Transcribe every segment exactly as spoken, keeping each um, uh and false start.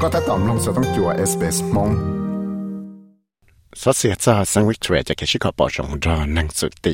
ก็ถ้าตอมลงสต้องจัว เอส บี เอส มงสอเสียจะสังวิกตอเรียจะแค่ชิคอปอจงรอนังสุติ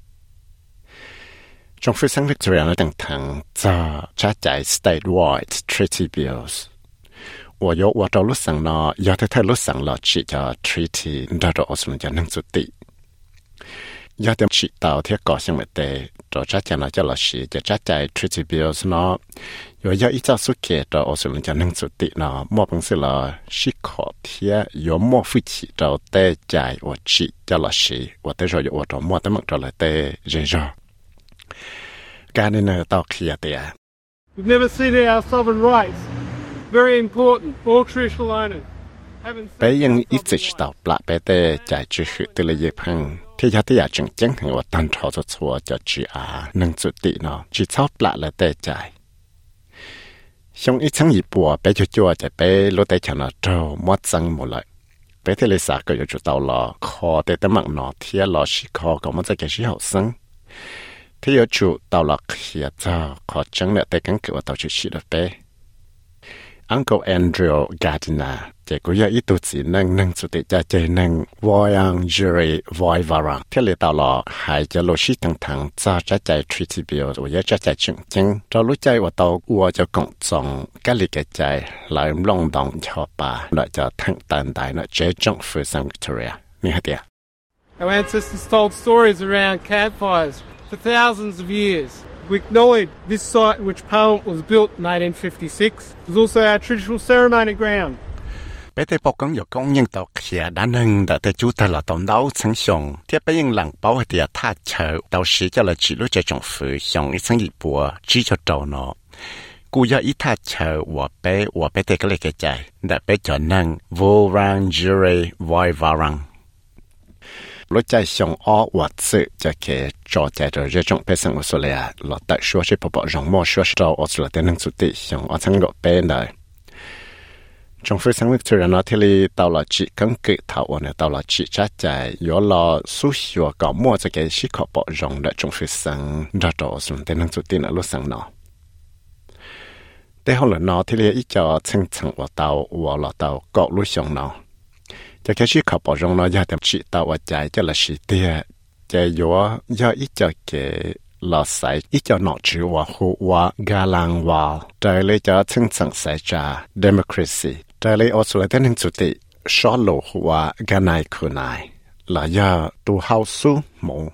จงฟื้นสังวิกตอเรียนั้นต่างทางจะชัดใจ statewide treaty bills 我有我到路上呢，要在太路上了去叫 treaty， 那到我说叫能做的。要点去到贴高兴没得，到这讲了叫老师，就这在 treaty bills 呢，有要一早苏给到我说叫能做的呢，莫本事了是考贴有莫付起到在在我去叫老师，我得说有我到莫得么到了在人上，干的呢到去的呀。 We've never ceded our sovereign rights. Very important. All traditional owners haven't. 北洋一直到不北的在支持的了一碰，天下的也正经很我单操作错就只啊能做的呢，只操不了的在。像一层一波，北就做在北落地墙了之后，莫增冇来。北的里啥个又做到了，靠的的忙呢，天老是靠个么在个是好生。天又做到了，现在靠整了的跟个我到处去了北。Uncle Andrew Gardiner 这个要一肚子能能做的在这能 Voyang Jury Voivara 贴里到了还在罗西等等在在在 Treaty Bill 我也在在正经到路在我到我就讲从隔里个在来龙当桥吧那就听等待那这种府上 Victoria 你好的 Our ancestors told stories around campfires for thousands of years.We acknowledge this site in which Parliament was built in eighteen fifty-six was also our traditional ceremony ground. 北地报讲有供应到企单能的在主的了到老层上，贴北用冷包的他球，到时叫了记录这种府上一层一波，只就到呢。故要一他球，我北我北的个那个在，那北就能 Wurundjeri Woi-wurrung。lúc chạy xong ó vật sự cho cái trò chạy rồi rất trọng bé sang Australia là tại số sẽ bảo bảo rong mò số sau Australia tên năng xuất tị xong ở thang độ bé này trong phía sang Victoria nó thì li tàu là chỉ cần cứ thảo ở này tàu là chỉ trả chạy có là số số có mua cho cái sĩ khó bảo rong để trong phía sang ra đó xong tên năng xuất tị là lúc sang nó để hôm là nó thì li ít cho chân chân vào tàu vào là tàu có lúc xong nó cho cái sự khảo bảo rong nó ra tầm chỉ tao ở trái cho là sĩ tia cho yo do ít cho cái lò sấy ít cho nọ chữ và hồ và gà lang và trái lấy cho chân chân sấy ra democracy trái lấy Australia tên hình chủ tịch số lô và gà này khu này là do tu hậu su mù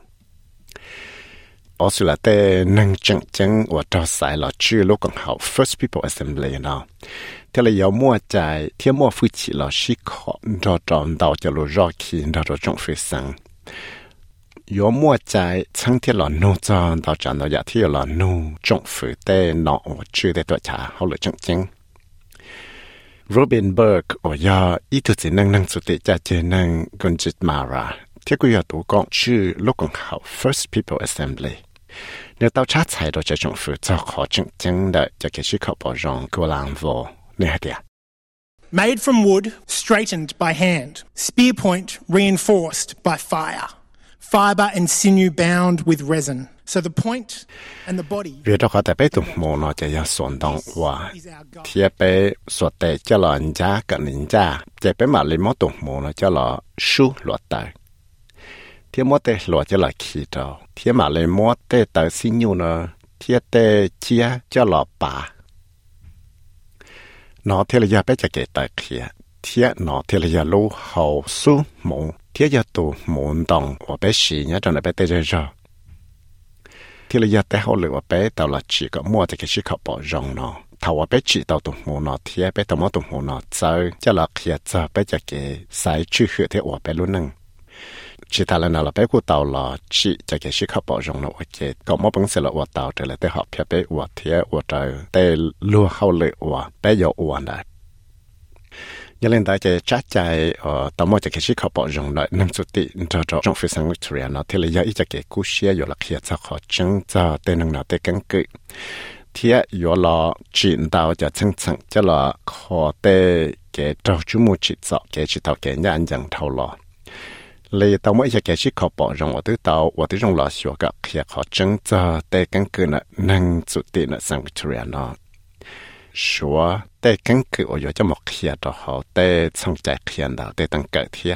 Australia tên nâng chân chân và trò sấy là chữ lúc còn hậu First People Assembly nó thế là yếu mua trái thiên mua phụ chỉ là sĩ khó cho tròn đầu cho lô rõ khi đó rồi trong phía sang yếu mua trái chẳng thiết là nô cho đầu tròn đầu giả thiết là nô trong phía tê nọ chưa để tuổi trả hậu lựa chẳng chăng Robin Burke ở nhà ý thức chỉ năng năng xuất tị cha chế năng gần chít Mara thiết quy ở tủ con chữ lúc còn học First People Assembly nếu tao chát chạy đó cho trong phía cho khó chẳng chăng đợi cho cái sự khảo bảo rong của làng vô Made from wood, straightened by hand. Spear point reinforced by fire. Fiber and sinew bound with resin. So the point and the body. Vì đó có thể bé tụi mồ nó chỉ là soạn động và thì bé soạn tệ cho là giá cả nín giá. Chỉ bé mà lấy món tụi mồ nó cho là su luật tệ. Thì món tệ luật cho là khí trâu. Thì mà lấy món tệ tờ sinew nó thì tệ chia cho là bà. nó thì là giờ bé cho cái tài kia thì nó thì là giờ lô hậu su mù thì giờ tụ mù đồng và bé xì nhá cho nó bé tê rồi thì là giờ té hậu lửa bé tao là chỉ có mua cho cái chiếc khẩu bỏ rong nó thầu bé chỉ tao tụ mù nó thì bé tao mua tụ mù nó chơi cho là kia cho bé cho cái sai chữ khử thì ở bé luôn nâng chỉ ta là nào là bé của tao là chỉ cho cái chiếc khẩu bỏ rong nó ok có một bằng sự là ở tao trở lại tới học phía bé ở thì ở trời tới lúa hậu lửa ở bé giờ ở này nhớ lên tại cái trái trái ở tao mua cho cái chiếc khẩu bỏ rong lại năm số tỷ cho cho trong phía sang Victoria nó thì là giờ ít cho cái cú xe rồi là kia cho họ chứng cho tên năng nào tên căn cứ thì rồi là chuyển到就层层就là họ tên cái trâu chú mua chỉ cho cái chỉ tao cái nhà anh chẳng thâu lo lấy tao mới cho cái chiếc khẩu bỏ rong ở tới tao ở tới trong lò xua cái kia họ chứng cho tên căn cứ là năng số tỷ là sang Victoria nó chúa tê căn cứ ở chỗ cho một kia đó họ tê xong chạy kia đó tê tăng cỡ thiệt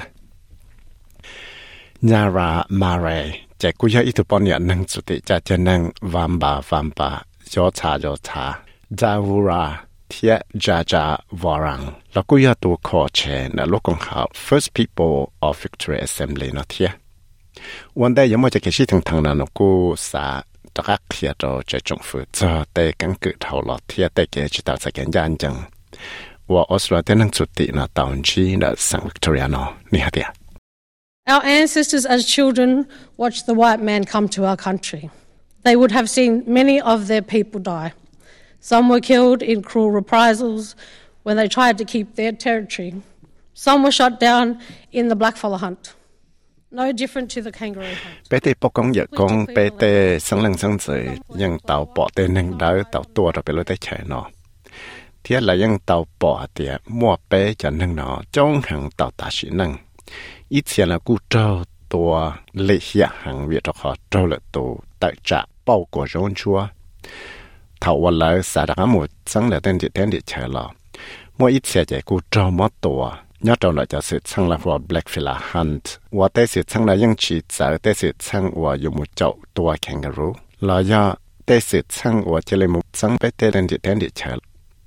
nhà ra mare chạy cú giờ ít bao nhiêu năng suy nghĩ cho cho năng vàm bà vàm bà gió cha gió cha gia vu ra thiệt gia gia varang là cú giờ tụ khó chế là lúc còn học First People of Victoria Assembly nó thiệtวันได้ยังไม่จะเกี่ยวกับทางนั้นกูสาตระเขียดจะจงฝืนจะแต่กันเกิดเท่าหลอดที่แต่เกี่ยวกับตัวสแกนยันจังว่าออสเตรเลียนั่งจุดที่นะตอนที่นะสังวิกตอเรียนนี่ฮะเดีย Our ancestors as children watched the white man come to our country. They would have seen many of their people die. Some were killed in cruel reprisals when they tried to keep their territory. Some were shot down in the blackfella hunt.No different to the kangaroo hunt. ไปเตะปกงอยากกงไปเตะสังลังสังเสยยังเต่าปอเตนึงได้เต่าตัวเราไปเลยได้ใช่เนาะเทียละยังเต่าปอเตียมั่วเป้จะนึงเนาะจ้องหังเต่าตาสีนึงอีเทียละกูเจ้าตัวเลี้ยหังเวียดขอเจ้าละตัวแต่จะเป้ากว่าร้อนชัวเท่าวันเลยสาดหมดสังละเต้นดิเต้นดิใช่เนาะมั่วอีเทียใจกูเจ้าหมดตัวnhớ trong lại cho sự sang là vào blackfella hunt và tới sự sang là những chỉ sợ tới sự sang và dùng một chậu tua kangaroo là do tới sự sang và chỉ lấy một sang bé tới đến địa đến địa chờ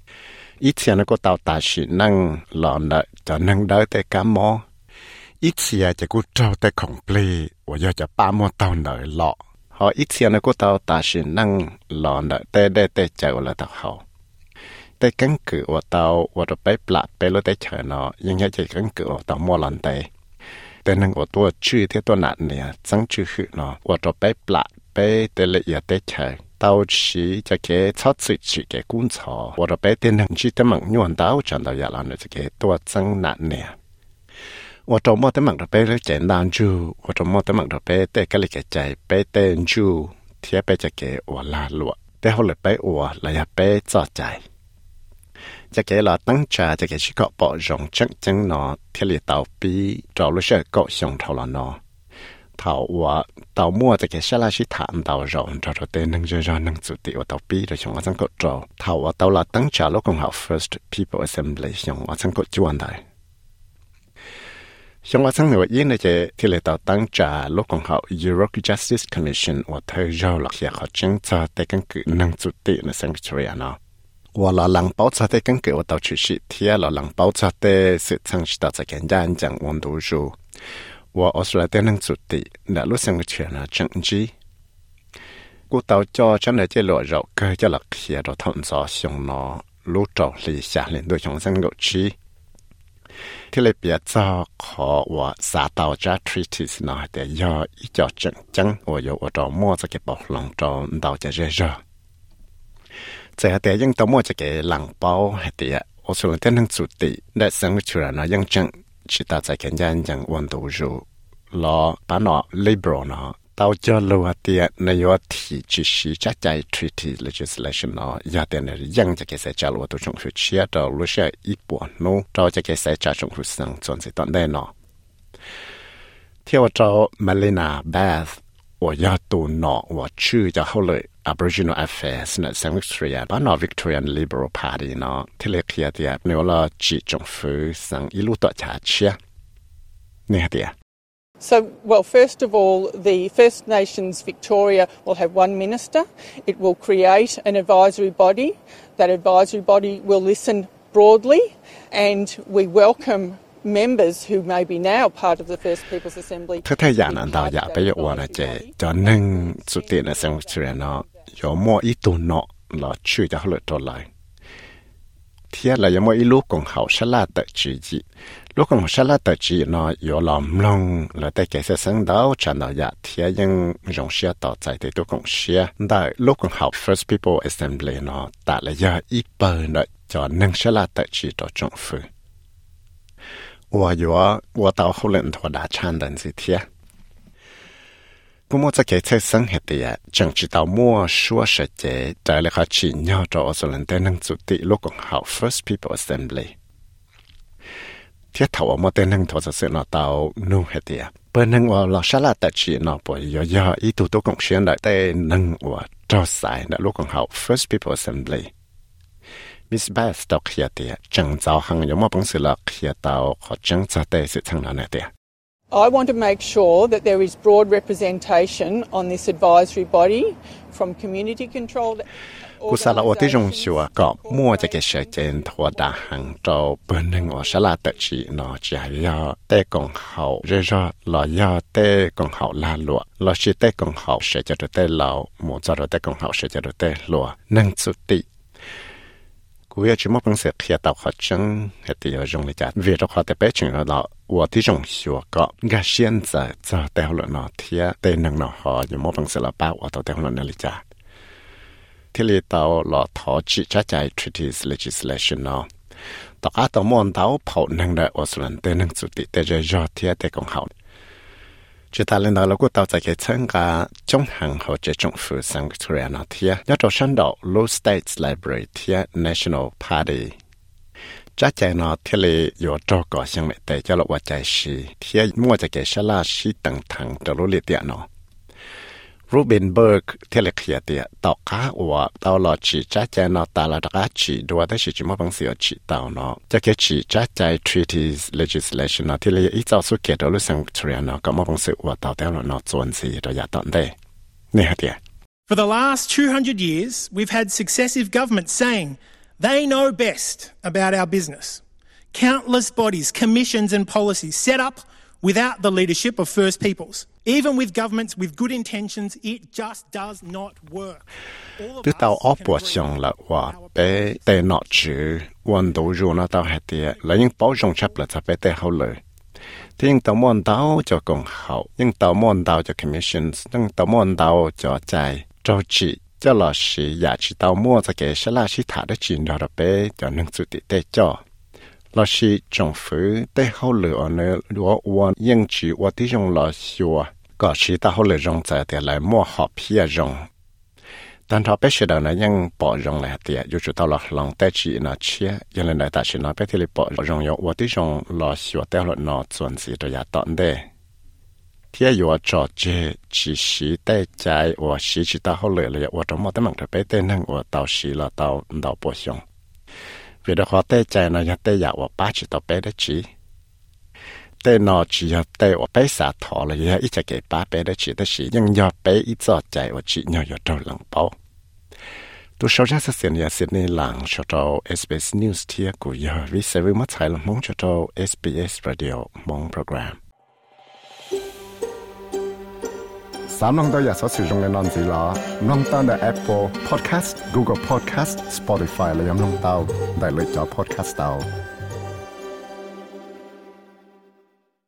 ít xe nó có tàu tài sĩ năng lọ nợ cho năng đỡ tới cá mò ít xe chỉ có trâu tới khổng plei và do cho ba mò tàu nợ lọ họ ít xe nó có tàu tài sĩ năng lọ nợ tới đây tới chờ là tàu hậuแต่กันคือว่าเตาว่าเราไปปลาไปรถได้เฉยเนาะยังไงจะกันคือว่าเตามัวลันเตแต่นั่งว่าตัวชื่อที่ตัวหนักเนี่ยจังชื่อคือเนาะว่าเราไปปลาไปแต่ละเอียดได้เฉยเตาชีจะแค่ชอบสุดชีแค่กุ้งชอว่าเราไปแต่นั่งชีแต่มังย้อนเตาจันเตาอย่างเราเนี่ยจะแค่ตัวจังหนักเนี่ยว่าเรามัวแต่มังเราไปแล้วเจนดานจูว่าเรามัวแต่มังเราไปแต่ก็เลยแก่ใจไปแต่จูเทียไปจะแค่ว่าลาลวดแต่เขาเลยไปว่าเราอยากไปจอดใจจะเกี่ยวกับตั้งใจจะเกี่ยวกับปอจงจังจังเนาะที่เรียกเต่าปีเรารู้สึกก็ชงเท่าละเนาะเท่าว่าเต่ามั่วจะเกี่ยวกับชิฐานเต่าจงเราเราเต้นนั่งเจอนั่งจุดที่ว่าเต่าปีเราชงว่าจังก็เราเท่าว่าเต่าละตั้งใจลูกของเขา First People Assembly ชงว่าจังก็จวนได้ชงว่าจังเนี่ยว่ายิ่งเลยจะที่เรียกเต่าตั้งใจลูกของเขา Europe Justice Commission ว่าเธอเราหลักเกี่ยวกับจังจะแต่กันคือนั่งจุดที่ใน Sanctuary เนาะว่าเราหลังเป้าจะได้กันเกิดว่าเราชุดเทียเราหลังเป้าจะได้สืบทั้งชิดจะแก่ยันจังวันดูจูว่าออสเตรเลียนั่งสุดที่น่ารู้สึกเชื่อนะจังจีกูเต่าจอฉันเลยจะหล่อเราเกิดจะหลักเขียเราทนซอชงนอรู้จอลีชาเล่นโดยชงสังกุชีที่เลยเปียจอขอว่าสาเต่าจะ treaties นะแต่ยออีจอจังจังว่าอยู่ว่าเรามั่วจะเก็บบอกหลังจอเต่าจะเจอแต่แต่ยังต้องมั่วจะเกหลังเป้าให้เดียโอสุนเต้นทั้งสุดติได้สังเกตนะยังจังชิตาใจกันยันยังวันดูจูรอปานอ liberal นะเต้าจะรู้ว่าเดียในยอดที่จิชีจัดใจ treaty legislation นะยาเดียนยังจะเกษตรรู้ตัวจงสุดเชียเรารู้เชื่ออีปวนนู้เราจะเกษตรจงสุดสังส่วนสิตอนได้เนาะเที่ยวเรามาเลนาแบธว่าญาติหนอว่าชื่อจะเข้าเลย Aboriginal Affairs ใน Saint Victoria บ้านนอ Victorian Liberal Party เนาะที่เรียกเฮียเดียในว่าเราจีจงฟื้นสังอิลุตัวชาเชียเนี่ยเดีย So, well, first of all, the First Nations Victoria will have one minister. It will create an advisory body. That advisory body will listen broadly, and we welcome members who may be now part of the First People's Assembly. ถ้าถ้าอย่างนั้นเราอยากไปอยู่ว่านะเจจะนึ่งสุดที่ใน Saint Victoria เนาะ有么一度เนาะเราชื่อจะเขาเลยตัวเลยเทียเรา有么一路共好ชลาดจีจีลูกของชลาดจีเนาะ有ลำลงเราได้เกิดสังดาวฉันเราอยากเทียยังรงเชียต่อใจในตัวของเชียได้ลูกของเขา First People Assembly เนาะแต่เราอยากอีเปิลเนาะจะนึ่งชลาดจีต่อจงฟื้น我有啊，我到后来头打长的这天，不么在给菜生活的呀，正知道么说实际，在那个起鸟着我所能的能做的，如果好 First People Assembly， 天头我么的能头就是那到弄黑的呀，不能我老下来的起那不要要一度都贡献来的能我着晒那如果好 First People Assembly。 Miss Bass 到kia tia chẳng giáo hàng giống mà bằng sự là kia tao họ chẳng cho tệ sự thằng nào này tia. I want to make sure that there is broad representation on this advisory body from community controlled cú sa là ở đây dùng sửa có mua cho cái sự kiện thua đa hàng trâu bên nên ở sa là tự chỉ nó chỉ là tê công hậu rồi rồi là do tê công hậu là lụa là chỉ tê công hậu sẽ cho được tê lậu một cho được tê công hậu sẽ cho được tê lụa nâng chút tị cú giờ chỉ một bằng sự kia tàu họ chân hệ thì ở dùng để trả vì đó họ tê bé chuyện là ở đây dùng sửa có cái hiện giờ giờ tê họ nó thì tê nâng nó họ chỉ một bằng sự là bao ở tàu tê họ nó để trảที่เรียกตัวหล่อทอจิจ้าใจ treaties legislation เนาะต่อการตัวมันตัวเผาหนังได้ออสเตรเลียหนังสุดที่แต่จะยอดที่แต่ของเขาจุดท้ายแล้วเราก็ตัวใจเกิดขึ้นกับจงหังเขาจะจงฝืนสังกัดเรียนเที่ยยอดตัวฉันดอก Low States Library ที่ National Party จ้าใจเนาะที่เรียอยู่ตัวก่อยังไม่แต่จะหลอกว่าใจชีที่มั่วจะเกิดชลาชีตั้งทางตัวรู้เรียเดียเนาะรูบินเบิร์กเทเลเคียเตียตอกข้าอวบตาวหลอดจีจ้าใจนอตาลาดกาจีดัวได้จีจิมบังเสียจีตาวเนาะจะเกจีจ้าใจ treaties legislation เนาะที่เลยอีเจ้าสุเกตเอาลุสังเทียนเนาะก็มาบังเสียอวบตาวแต่ละเนาะจวนสีระยะตอนได้เนี่ยฮะเตีย For the last two hundred years, we've had successive governments saying they know best about our business. Countless bodies, commissions and policies set up without the leadership of First Peoples. Even with governments with good intentions, it just does not work. Từ tàu ốp bộ xong là hòa bé tê nọ chữ quân đủ rụ nó tàu hạt tìa là những bảo rộng chấp là cho bé tê hậu lợi. Thì những tàu môn tàu cho công hậu, những tàu môn tàu cho commissions, những tàu môn tàu cho chạy, cho chị, cho lò sĩ giả chỉ tàu mua cho kẻ sẽ là sĩ thả đất chuyện đó là bé cho nâng sự tị tê cho. Là sĩ trọng phứ tê hậu lợi ở nơi đùa uốn nhưng chỉ uốn tí dùng là xùa. Có chỉ ta hỗ trợ rong tại thì lại mua hộp phía rong.但他必須到呢，因保用嚟啲，要做到落浪得住呢車，因為呢，但是呢，必須你保用有我啲用落小得落呢，準時都要當的。天要做這只是得在我時知道好累了，我都冇得問佢俾得能我到時了到到保用。vì đó họ得在呢，一得要我八知道俾得住。แต่นอจี要แต่我ไปสาทอเลยอีจะเก็บป้าไปได้จีได้สิยังยอไปอีจอใจว่าจียังยอดหลังเป้าตัวชาวจะเสียนยาเสียนหลังชาว เอส บี เอส News ที่กูยอวิเศษวิมัติไทยลมงชาว เอส บี เอส Radio มงโปรแกรมสามน้องตัวอยากสอดสื่อตรงในนอนจีล้อน้องตั้งแต่ Apple Podcast Google Podcast Spotify และยังน้องเต้าได้เลยจอ Podcast เต้า